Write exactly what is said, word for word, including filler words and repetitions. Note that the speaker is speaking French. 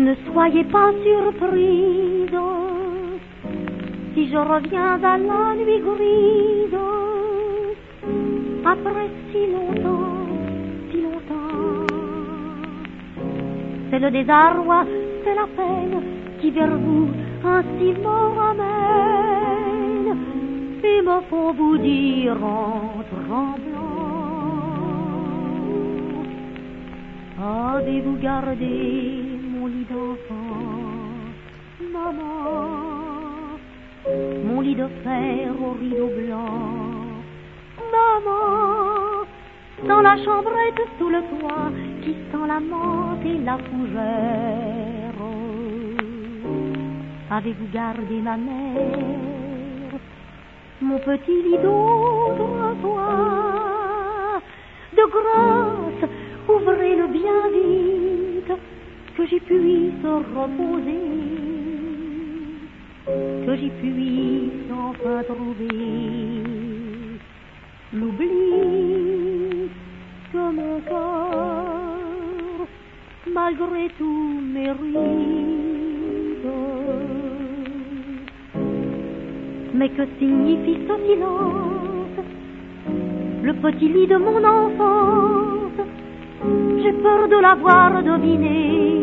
Ne soyez pas surprise si je reviens à la nuit grise, après si longtemps, si longtemps. C'est le désarroi, c'est la peine qui vers vous ainsi me ramène et me font vous dire en tremblant: avez-vous gardé mon lit d'enfant, maman, mon lit de fer au rideau blanc, maman, dans la chambrette sous le toit qui sent la menthe et la fougère? Avez-vous gardé ma mère, mon petit lit d'autrefois? De grâce, ouvrez-le bien vite, que j'y puisse reposer, que j'y puisse enfin trouver l'oubli que mon cœur, malgré tout, mérite. Mais que signifie ce silence? Le petit lit de mon enfance, j'ai peur de l'avoir deviné.